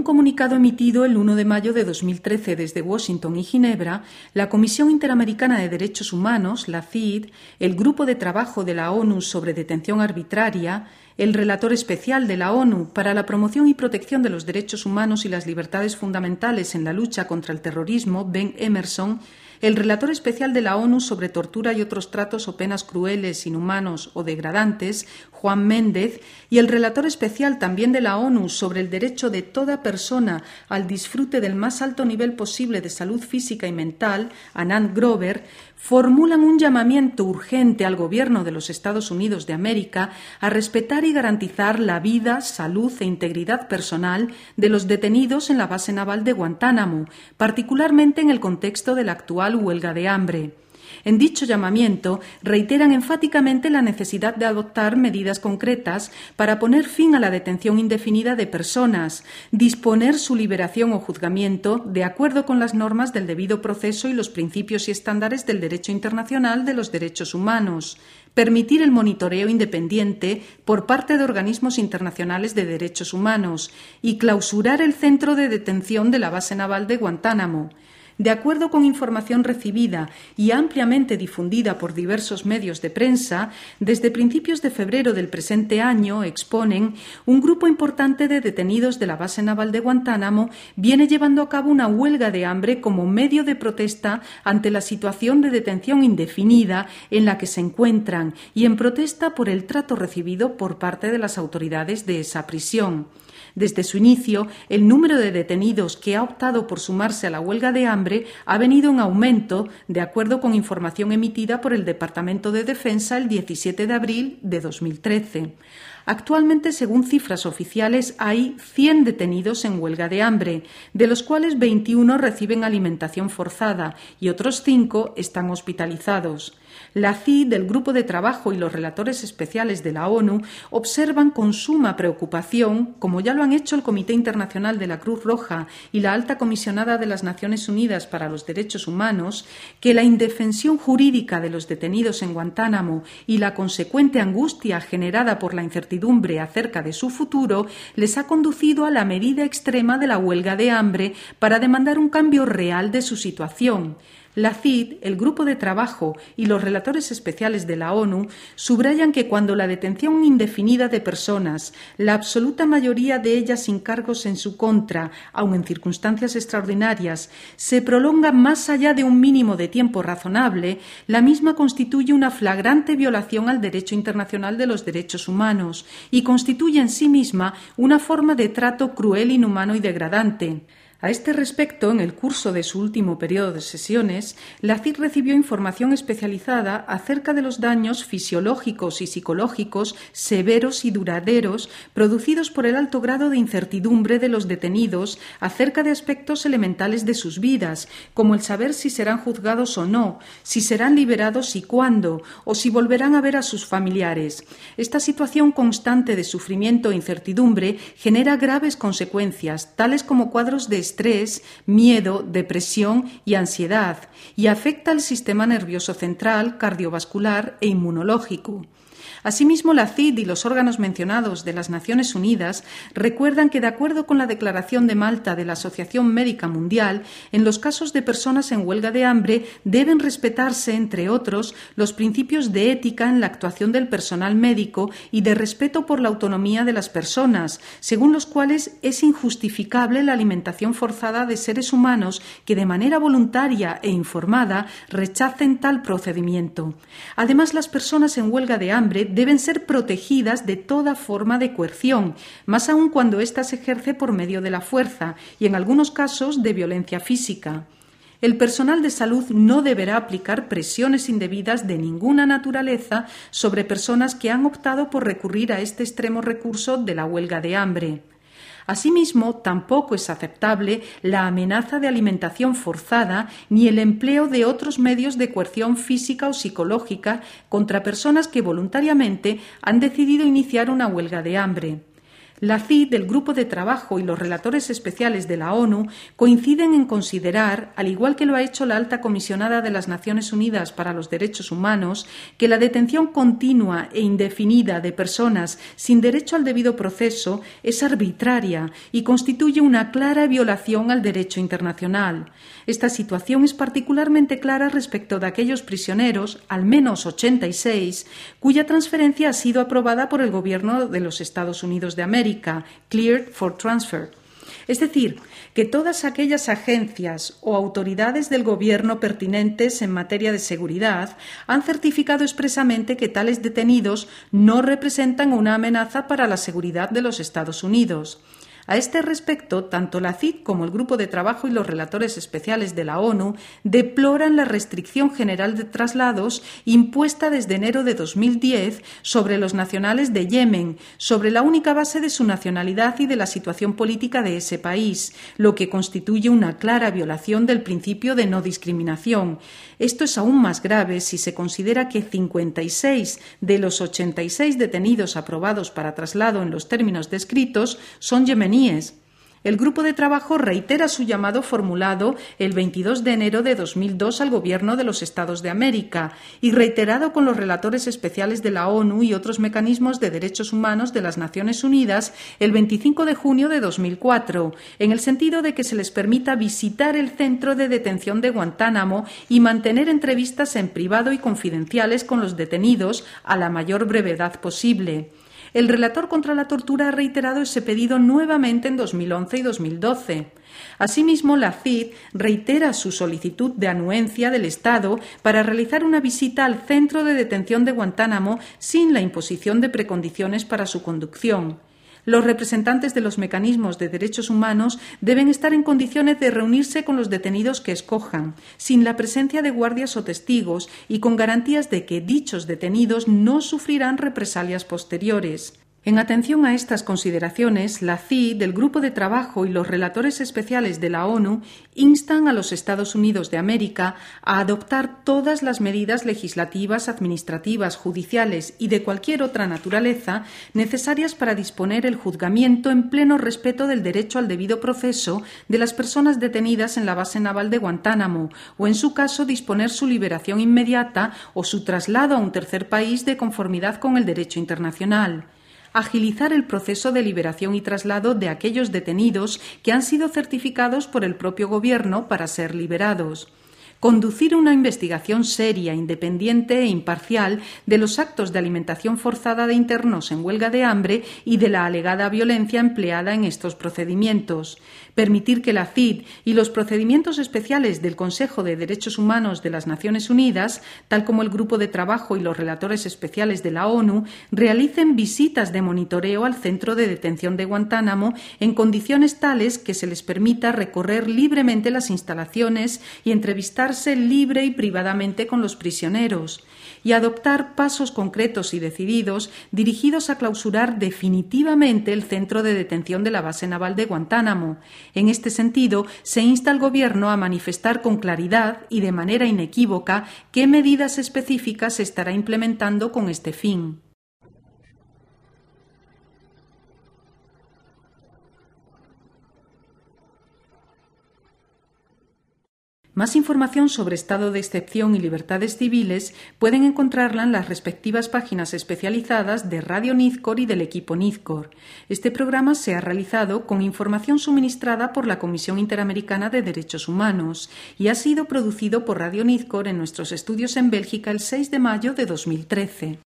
un comunicado emitido el 1 de mayo de 2013 desde Washington y Ginebra, la Comisión Interamericana de Derechos Humanos, la CID, el Grupo de Trabajo de la ONU sobre Detención Arbitraria, el Relator Especial de la ONU para la Promoción y Protección de los Derechos Humanos y las Libertades Fundamentales en la Lucha contra el Terrorismo, Ben Emerson, el Relator Especial de la ONU sobre Tortura y otros tratos o penas crueles, inhumanos o degradantes, Juan Méndez, y el Relator Especial también de la ONU sobre el derecho de toda persona al disfrute del más alto nivel posible de salud física y mental, Anand Grover, formulan un llamamiento urgente al Gobierno de los Estados Unidos de América a respetar y garantizar la vida, salud e integridad personal de los detenidos en la base naval de Guantánamo, particularmente en el contexto de la actual huelga de hambre. En dicho llamamiento reiteran enfáticamente la necesidad de adoptar medidas concretas para poner fin a la detención indefinida de personas, disponer su liberación o juzgamiento de acuerdo con las normas del debido proceso y los principios y estándares del derecho internacional de los derechos humanos, permitir el monitoreo independiente por parte de organismos internacionales de derechos humanos y clausurar el centro de detención de la base naval de Guantánamo. De acuerdo con información recibida y ampliamente difundida por diversos medios de prensa, desde principios de febrero del presente año, exponen, un grupo importante de detenidos de la base naval de Guantánamo viene llevando a cabo una huelga de hambre como medio de protesta ante la situación de detención indefinida en la que se encuentran y en protesta por el trato recibido por parte de las autoridades de esa prisión. Desde su inicio, el número de detenidos que ha optado por sumarse a la huelga de hambre ha venido en aumento, de acuerdo con información emitida por el Departamento de Defensa el 17 de abril de 2013. Actualmente, según cifras oficiales, hay 100 detenidos en huelga de hambre, de los cuales 21 reciben alimentación forzada y otros 5 están hospitalizados. La CID, del Grupo de Trabajo y los relatores especiales de la ONU observan con suma preocupación, como ya lo han hecho el Comité Internacional de la Cruz Roja y la Alta Comisionada de las Naciones Unidas para los Derechos Humanos, que la indefensión jurídica de los detenidos en Guantánamo y la consecuente angustia generada por la incertidumbre acerca de su futuro les ha conducido a la medida extrema de la huelga de hambre para demandar un cambio real de su situación. La CID, el Grupo de Trabajo y los relatores especiales de la ONU subrayan que cuando la detención indefinida de personas, la absoluta mayoría de ellas sin cargos en su contra, aun en circunstancias extraordinarias, se prolonga más allá de un mínimo de tiempo razonable, la misma constituye una flagrante violación al derecho internacional de los derechos humanos y constituye en sí misma una forma de trato cruel, inhumano y degradante. A este respecto, en el curso de su último periodo de sesiones, la CID recibió información especializada acerca de los daños fisiológicos y psicológicos severos y duraderos producidos por el alto grado de incertidumbre de los detenidos acerca de aspectos elementales de sus vidas, como el saber si serán juzgados o no, si serán liberados y cuándo, o si volverán a ver a sus familiares. Esta situación constante de sufrimiento e incertidumbre genera graves consecuencias, tales como cuadros de estrés, miedo, depresión y ansiedad, y afecta al sistema nervioso central, cardiovascular e inmunológico. Asimismo, la CID y los órganos mencionados de las Naciones Unidas recuerdan que, de acuerdo con la Declaración de Malta de la Asociación Médica Mundial, en los casos de personas en huelga de hambre deben respetarse, entre otros, los principios de ética en la actuación del personal médico y de respeto por la autonomía de las personas, según los cuales es injustificable la alimentación forzada de seres humanos que, de manera voluntaria e informada, rechacen tal procedimiento. Además, las personas en huelga de hambre deben ser protegidas de toda forma de coerción, más aún cuando ésta se ejerce por medio de la fuerza y, en algunos casos, de violencia física. El personal de salud no deberá aplicar presiones indebidas de ninguna naturaleza sobre personas que han optado por recurrir a este extremo recurso de la huelga de hambre. Asimismo, tampoco es aceptable la amenaza de alimentación forzada ni el empleo de otros medios de coerción física o psicológica contra personas que voluntariamente han decidido iniciar una huelga de hambre. La CID, el Grupo de Trabajo y los relatores especiales de la ONU coinciden en considerar, al igual que lo ha hecho la Alta Comisionada de las Naciones Unidas para los Derechos Humanos, que la detención continua e indefinida de personas sin derecho al debido proceso es arbitraria y constituye una clara violación al derecho internacional. Esta situación es particularmente clara respecto de aquellos prisioneros, al menos 86, cuya transferencia ha sido aprobada por el Gobierno de los Estados Unidos de América, Cleared for Transfer. Es decir, que todas aquellas agencias o autoridades del Gobierno pertinentes en materia de seguridad han certificado expresamente que tales detenidos no representan una amenaza para la seguridad de los Estados Unidos. A este respecto, tanto la CID como el Grupo de Trabajo y los relatores especiales de la ONU deploran la restricción general de traslados impuesta desde enero de 2010 sobre los nacionales de Yemen, sobre la única base de su nacionalidad y de la situación política de ese país, lo que constituye una clara violación del principio de no discriminación. Esto es aún más grave si se considera que 56 de los 86 detenidos aprobados para traslado en los términos descritos son yemeníes. El Grupo de Trabajo reitera su llamado formulado el 22 de enero de 2002 al Gobierno de los Estados de América y reiterado con los relatores especiales de la ONU y otros mecanismos de derechos humanos de las Naciones Unidas el 25 de junio de 2004, en el sentido de que se les permita visitar el centro de detención de Guantánamo y mantener entrevistas en privado y confidenciales con los detenidos a la mayor brevedad posible. El relator contra la tortura ha reiterado ese pedido nuevamente en 2011 y 2012. Asimismo, la CID reitera su solicitud de anuencia del Estado para realizar una visita al centro de detención de Guantánamo sin la imposición de precondiciones para su conducción. Los representantes de los mecanismos de derechos humanos deben estar en condiciones de reunirse con los detenidos que escojan, sin la presencia de guardias o testigos y con garantías de que dichos detenidos no sufrirán represalias posteriores. En atención a estas consideraciones, la CID, el Grupo de Trabajo y los relatores especiales de la ONU instan a los Estados Unidos de América a adoptar todas las medidas legislativas, administrativas, judiciales y de cualquier otra naturaleza necesarias para disponer el juzgamiento en pleno respeto del derecho al debido proceso de las personas detenidas en la base naval de Guantánamo o, en su caso, disponer su liberación inmediata o su traslado a un tercer país de conformidad con el derecho internacional. Agilizar el proceso de liberación y traslado de aquellos detenidos que han sido certificados por el propio Gobierno para ser liberados. Conducir una investigación seria, independiente e imparcial de los actos de alimentación forzada de internos en huelga de hambre y de la alegada violencia empleada en estos procedimientos. Permitir que la CID y los procedimientos especiales del Consejo de Derechos Humanos de las Naciones Unidas, tal como el Grupo de Trabajo y los relatores especiales de la ONU, realicen visitas de monitoreo al centro de detención de Guantánamo en condiciones tales que se les permita recorrer libremente las instalaciones y entrevistarse libre y privadamente con los prisioneros, y adoptar pasos concretos y decididos dirigidos a clausurar definitivamente el centro de detención de la base naval de Guantánamo. En este sentido, se insta al Gobierno a manifestar con claridad y de manera inequívoca qué medidas específicas se estará implementando con este fin. Más información sobre estado de excepción y libertades civiles pueden encontrarla en las respectivas páginas especializadas de Radio Nizhkor y del equipo Nizhkor. Este programa se ha realizado con información suministrada por la Comisión Interamericana de Derechos Humanos y ha sido producido por Radio Nizhkor en nuestros estudios en Bélgica el 6 de mayo de 2013.